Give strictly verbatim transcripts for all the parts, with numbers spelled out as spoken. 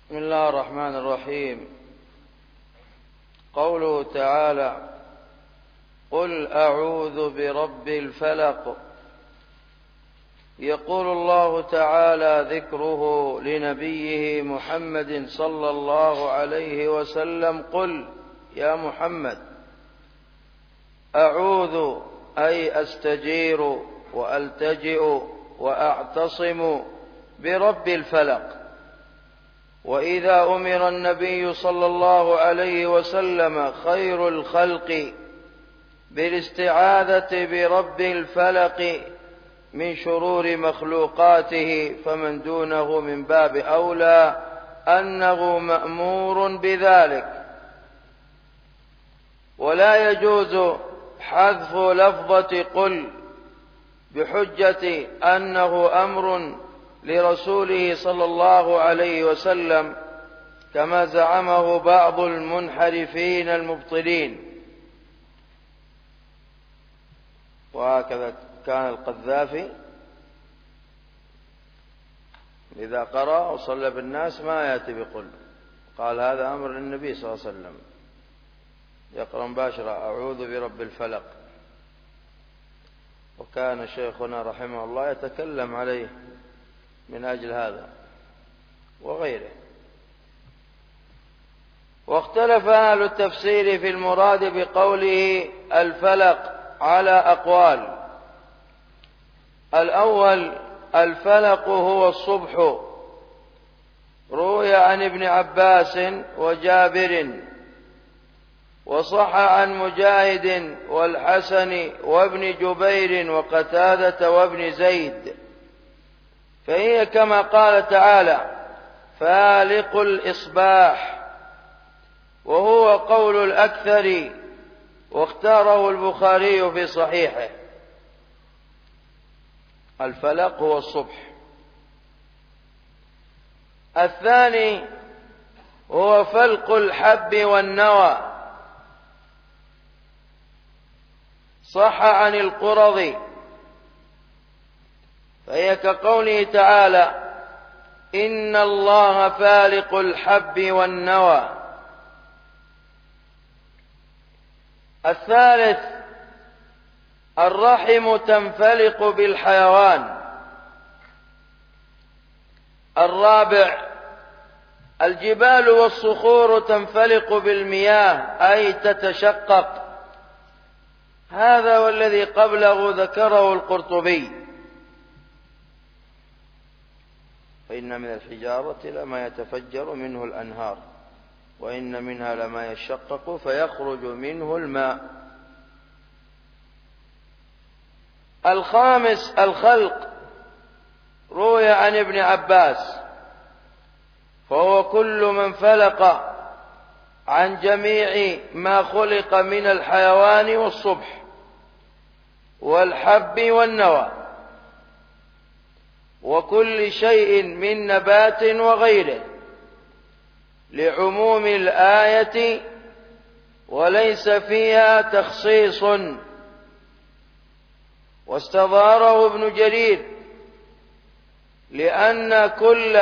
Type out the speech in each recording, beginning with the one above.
بسم الله الرحمن الرحيم. قوله تعالى: قل أعوذ برب الفلق. يقول الله تعالى ذكره لنبيه محمد صلى الله عليه وسلم: قل يا محمد أعوذ أي أستجير وألتجئ وأعتصم برب الفلق. وإذا أمر النبي صلى الله عليه وسلم خير الخلق بالاستعاذة برب الفلق من شرور مخلوقاته، فمن دونه من باب أولى أنه مأمور بذلك. ولا يجوز حذف لفظة قل بحجة أنه أمر لرسوله صلى الله عليه وسلم، كما زعمه بعض المنحرفين المبطلين. وهكذا كان القذافي إذا قرأ وصلى بالناس ما يأتي بقل، قال هذا أمر للنبي صلى الله عليه وسلم، يقرأ مباشرة أعوذ برب الفلق. وكان شيخنا رحمه الله يتكلم عليه من أجل هذا وغيره. واختلف أهل التفسير في المراد بقوله الفلق على أقوال. الأول: الفلق هو الصبح. روي عن ابن عباس وجابر، وصح عن مجاهد والحسن وابن جبير وقتادة وابن زيد، فهي كما قال تعالى: فالق الإصباح، وهو قول الأكثر، واختاره البخاري في صحيحه. الفلق هو الصبح. الثاني هو فلق الحب والنوى، صح عن القرظ، فهي كقوله تعالى: إن الله فالق الحب والنوى. الثالث: الرحم تنفلق بالحيوان. الرابع: الجبال والصخور تنفلق بالمياه أي تتشقق. هذا والذي قبله ذكره القرطبي. فإن من الحجارة لما يتفجر منه الأنهار، وإن منها لما يشقق فيخرج منه الماء. الخامس: الخلق. روي عن ابن عباس، فهو كل من فلق عن جميع ما خلق من الحيوان والصبح والحب والنوى وكل شيء من نبات وغيره، لعموم الآية وليس فيها تخصيص. واستظهره ابن جرير، لأن كل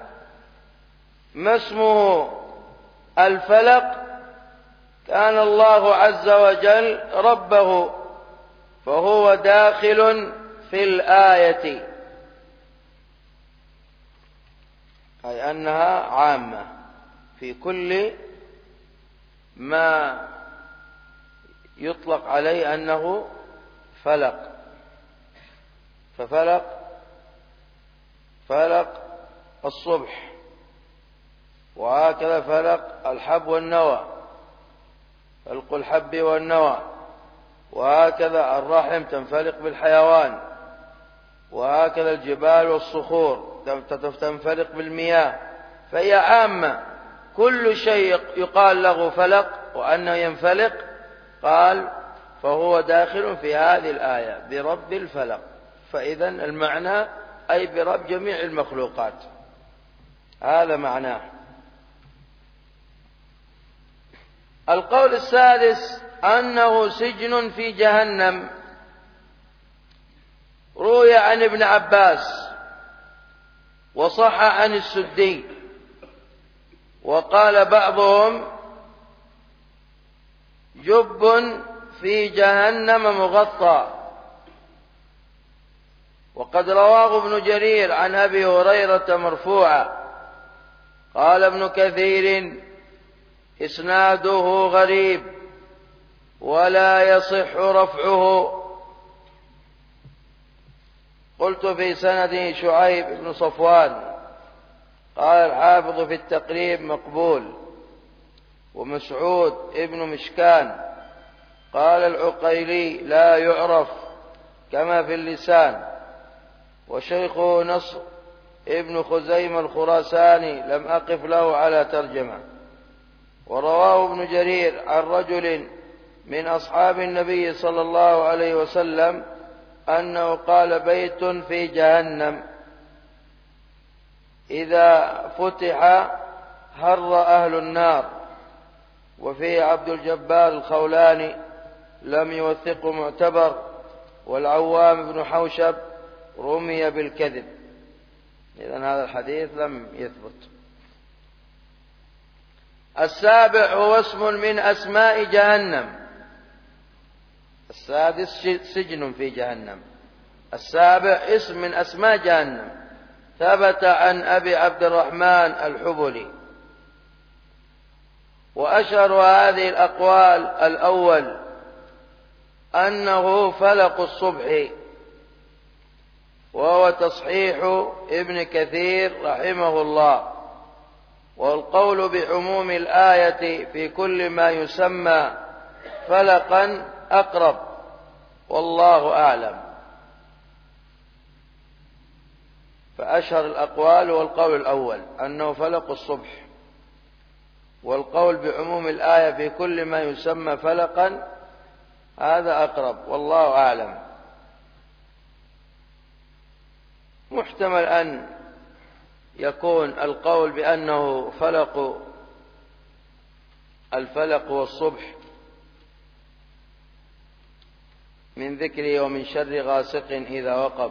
ما اسمه الفلق كان الله عز وجل ربه، فهو داخل في الآية، أي أنها عامة في كل ما يطلق عليه أنه فلق. ففلق فلق الصبح، وهكذا فلق الحب والنوى، فلق الحب والنوى، وهكذا الرحم تنفلق بالحيوان، وهكذا الجبال والصخور تنفلق بالمياه. فهي عامة، كل شيء يقال له فلق وأنه ينفلق قال فهو داخل في هذه الآية برب الفلق. فإذا المعنى أي برب جميع المخلوقات، هذا معناه. القول السادس أنه سجن في جهنم. روي عن ابن عباس وصح عن السدي وقال بعضهم جب في جهنم مغطى. وقد رواه ابن جرير عن أبي هريرة مرفوعا. قال ابن كثير إسناده غريب ولا يصح رفعه. قلت في سنده شعيب بن صفوان. قال الحافظ في التقريب مقبول. ومسعود ابن مشكان قال العقيلي لا يعرف كما في اللسان. وشيخه نصر ابن خزيمة الخراساني لم أقف له على ترجمة. ورواه ابن جرير عن رجل من أصحاب النبي صلى الله عليه وسلم أنه قال بيت في جهنم إذا فتح هر أهل النار. وفيه عبد الجبار الخولاني لم يوثقه معتبر. والعوام بن حوشب رمي بالكذب. إذن هذا الحديث لم يثبت. السابع هو اسم من أسماء جهنم. السادس سجن في جهنم. السابع اسم من أسماء جهنم. ثبت عن أبي عبد الرحمن الحبلي. وأشهر هذه الأقوال الأول أنه فلق الصبح، وهو تصحيح ابن كثير رحمه الله. والقول بعموم الآية في كل ما يسمى فلقا أقرب، والله أعلم. فأشهر الأقوال هو القول الأول أنه فلق الصبح، والقول بعموم الآية في كل ما يسمى فلقا هذا أقرب، والله أعلم. محتمل أن يكون القول بأنه فلق الفلق والصبح من ذكره ومن شر غاسق إذا وقب.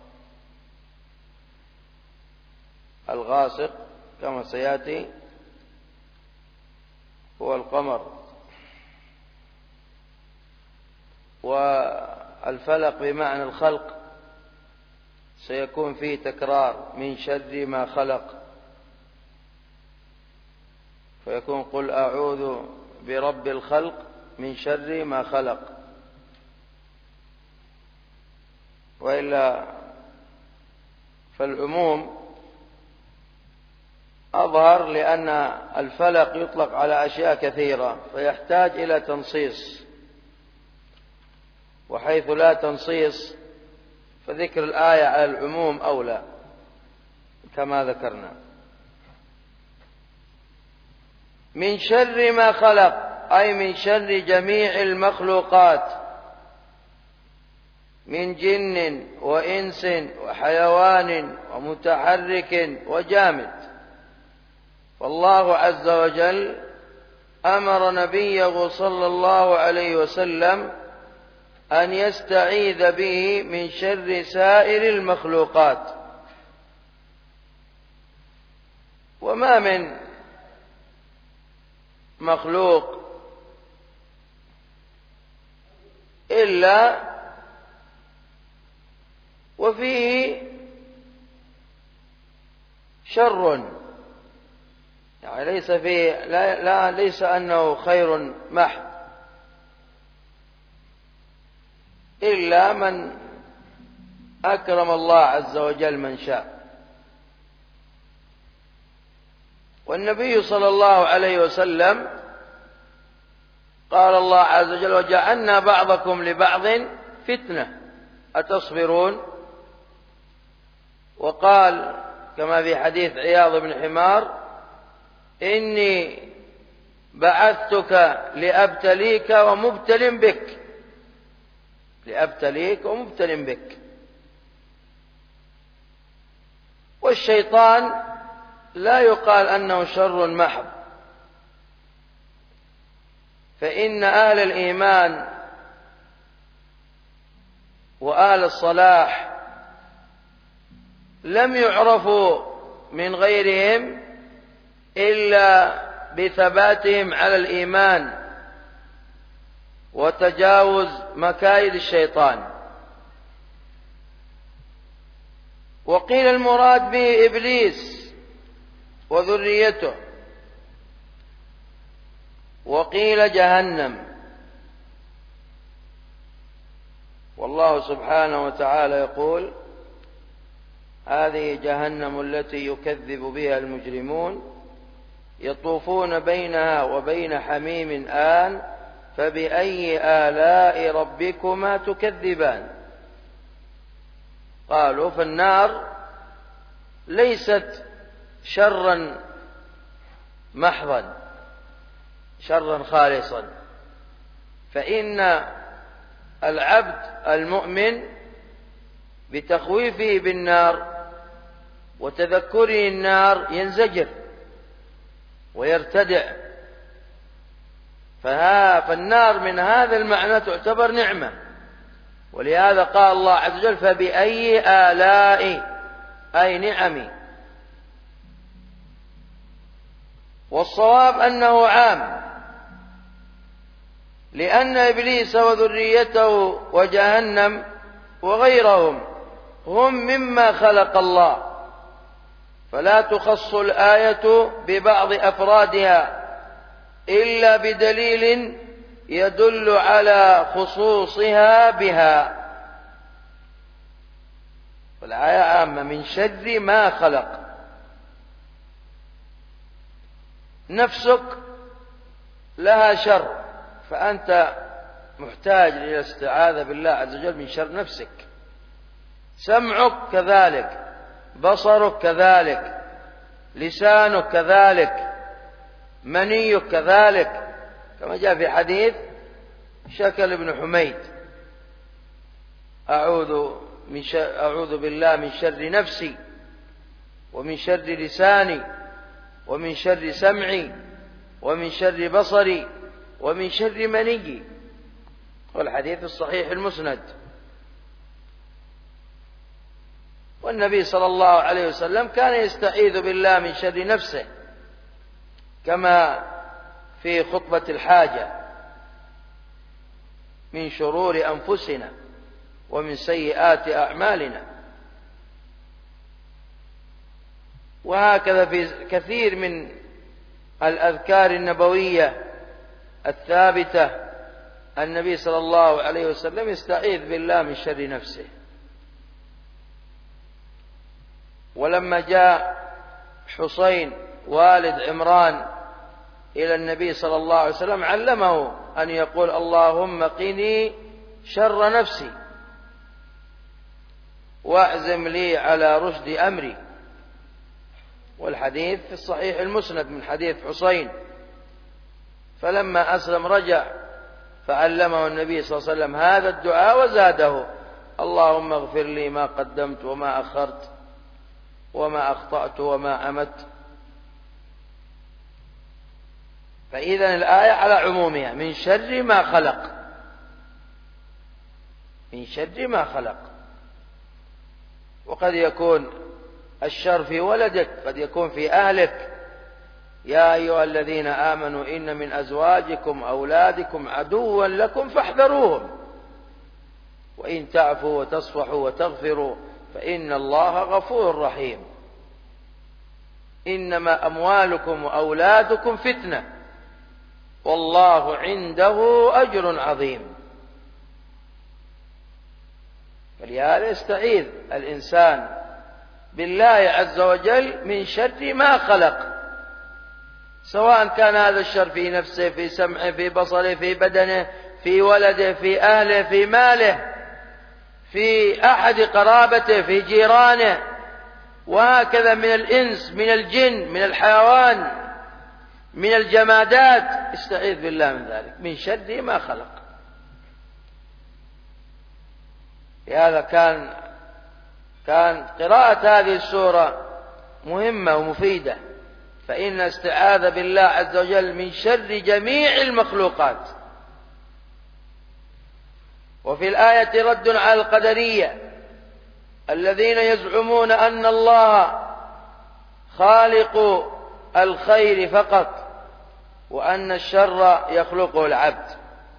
الغاسق كما سيأتي هو القمر، والفلق بمعنى الخلق سيكون فيه تكرار من شر ما خلق، فيكون قل أعوذ برب الخلق من شر ما خلق. وإلا فالعموم أظهر، لأن الفلق يطلق على أشياء كثيرة فيحتاج إلى تنصيص، وحيث لا تنصيص فذكر الآية على العموم أولى كما ذكرنا. من شر ما خلق أي من شر جميع المخلوقات من جن وإنس وحيوان ومتحرك وجامد. والله عز وجل أمر نبيه صلى الله عليه وسلم أن يستعيذ به من شر سائر المخلوقات. وما من مخلوق إلا وفيه شر، يعني ليس فيه لا, لا ليس أنه خير محض، إلا من أكرم الله عز وجل من شاء. والنبي صلى الله عليه وسلم قال الله عز وجل وجعلنا بعضكم لبعض فتنة أتصبرون. وقال كما في حديث عياض بن حمار إني بعثتك لأبتليك ومبتل بك، لأبتليك ومبتل بك. والشيطان لا يقال أنه شر محض، فإن أهل الإيمان وأهل الصلاح لم يعرفوا من غيرهم إلا بثباتهم على الإيمان وتجاوز مكايد الشيطان. وقيل المراد به إبليس وذريته، وقيل جهنم. والله سبحانه وتعالى يقول: هذه جهنم التي يكذب بها المجرمون يطوفون بينها وبين حميم آن فبأي آلاء ربكما تكذبان. قالوا: فالنار ليست شرا محضا، شرا خالصا، فإن العبد المؤمن بتخويفه بالنار وتذكره النار ينزجر ويرتدع، فالنار من هذا المعنى تعتبر نعمة. ولهذا قال الله عز وجل: فبأي آلاء، أي نعمي. والصواب أنه عام، لأن إبليس وذريته وجهنم وغيرهم هم مما خلق الله، فلا تخص الآية ببعض أفرادها إلا بدليل يدل على خصوصها بها. والآية عامة من شر ما خلق. نفسك لها شر، فأنت محتاج إلى الاستعاذة بالله عز وجل من شر نفسك. سمعك كذلك، بصرك كذلك، لسانك كذلك، منيك كذلك، كما جاء في حديث شكل بن حميد: أعوذ, من شر أعوذ بالله من شر نفسي ومن شر لساني ومن شر سمعي ومن شر بصري ومن شر مني. والحديث الصحيح المسند. والنبي صلى الله عليه وسلم كان يستعيذ بالله من شر نفسه، كما في خطبة الحاجة: من شرور أنفسنا ومن سيئات أعمالنا. وهكذا في كثير من الأذكار النبوية الثابتة النبي صلى الله عليه وسلم يستعيذ بالله من شر نفسه. ولما جاء حسين والد عمران إلى النبي صلى الله عليه وسلم علمه أن يقول: اللهم قني شر نفسي واعزم لي على رشد أمري. والحديث في الصحيح المسند من حديث حسين. فلما أسلم رجع فعلمه النبي صلى الله عليه وسلم هذا الدعاء وزاده: اللهم اغفر لي ما قدمت وما أخرت وما أخطأت وما عمدت. فإذا الآية على عمومها: من شر ما خلق، من شر ما خلق. وقد يكون الشر في ولدك، قد يكون في أهلك: يا أيها الذين آمنوا إن من أزواجكم أولادكم عدوا لكم فاحذروهم وإن تعفوا وتصفحوا وتغفروا فإن الله غفور رحيم. إنما أموالكم وأولادكم فتنة والله عنده أجر عظيم. فلهذا يستعيذ الإنسان بالله عز وجل من شر ما خلق، سواء كان هذا الشر في نفسه، في سمعه، في بصره، في بدنه، في ولده، في أهله، في ماله، في أحد قرابته، في جيرانه، وهكذا من الإنس، من الجن، من الحيوان، من الجمادات. استعيذ بالله من ذلك، من شر ما خلق. لهذا كان كان قراءة هذه السورة مهمة ومفيدة، فإن استعاذ بالله عز وجل من شر جميع المخلوقات. وفي الآية رد على القدرية الذين يزعمون أن الله خالق الخير فقط، وأن الشر يخلقه العبد.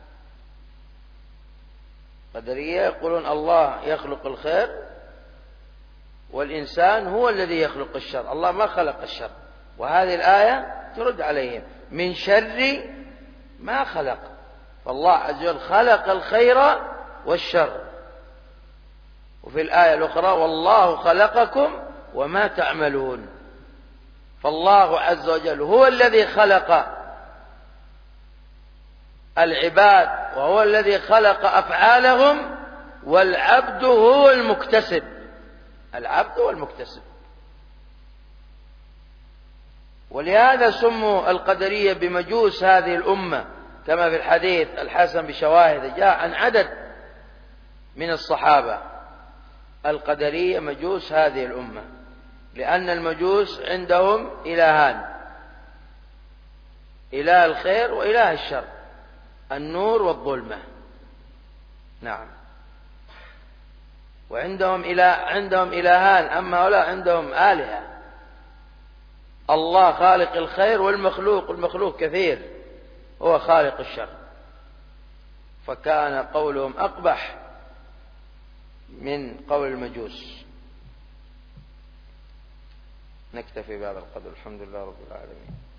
قدرية يقولون الله يخلق الخير والإنسان هو الذي يخلق الشر، الله ما خلق الشر. وهذه الآية ترد عليهم: من شر ما خلق. فالله عز وجل خلق الخير والشر. وفي الآية الأخرى: والله خلقكم وما تعملون. فالله عز وجل هو الذي خلق العباد وهو الذي خلق أفعالهم، والعبد هو المكتسب. العبد هو المكتسب. ولهذا سموا القدرية بمجوس هذه الأمة، كما في الحديث الحسن بشواهد جاء عن عدد من الصحابة. القدرية مجوس هذه الأمة، لأن المجوس عندهم إلهان: إله الخير وإله الشر، النور والظلمة. نعم. وعندهم إله عندهم إلهان، أما هؤلاء عندهم آلهة. الله خالق الخير، والمخلوق المخلوق كثير هو خالق الشر. فكان قولهم أقبح من قول المجوس. نكتفي بهذا القدر. الحمد لله رب العالمين.